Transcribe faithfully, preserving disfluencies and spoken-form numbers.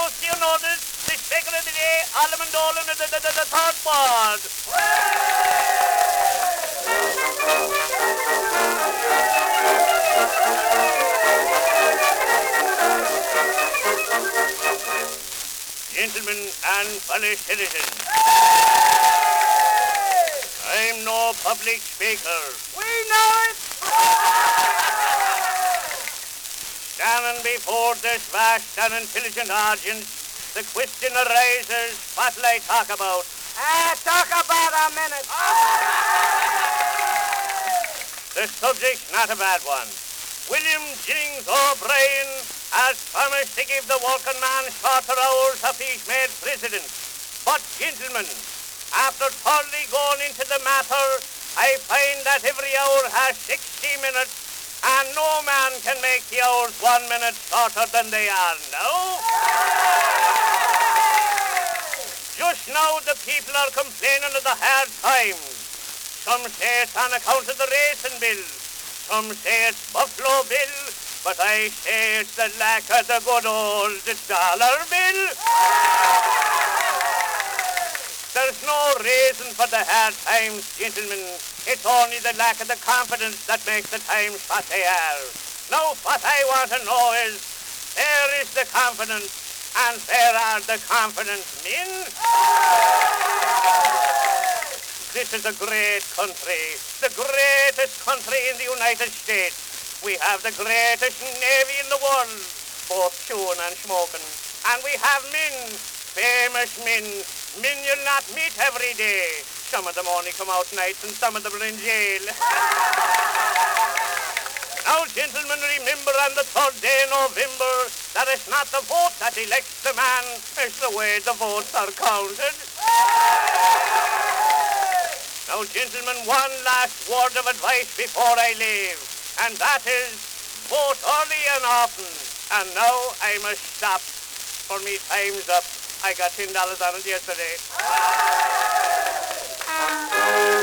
most you notice, the speaker of the day, Alderman Dolan of the, the, the, the third ward. Gentlemen and fellow citizens, I'm no public speaker. We know it! Standing before this vast and intelligent audience, the question arises, what'll I talk about? Ah, talk about a minute. The subject's not a bad one. William Jennings O'Brien has promised to give the working man shorter hours if he's made president. But, gentlemen, after thoroughly going into the matter, I find that every hour has sixty minutes, and no man can make the hours one minute shorter than they are now. Just now the people are complaining of the hard times. Some say it's on account of the racing bill. Some say it's Buffalo Bill. But I say it's the lack of the good old dollar bill. There's no reason for the hard times, gentlemen. It's only the lack of the confidence that makes the times what they are. Now, what I want to know is, where is the confidence and where are the confident men? This is a great country, the greatest country in the United States. We have the greatest navy in the world, both chewing and smoking. And we have men, famous men, men you'll not meet every day. Some of them only come out nights and some of them are in jail. Now, gentlemen, remember on the third day of November that it's not the vote that elects the man, it's the way the votes are counted. Now, gentlemen, one last word of advice before I leave, and that is vote early and often. And now I must stop, for me time's up. I got ten dollars on it yesterday.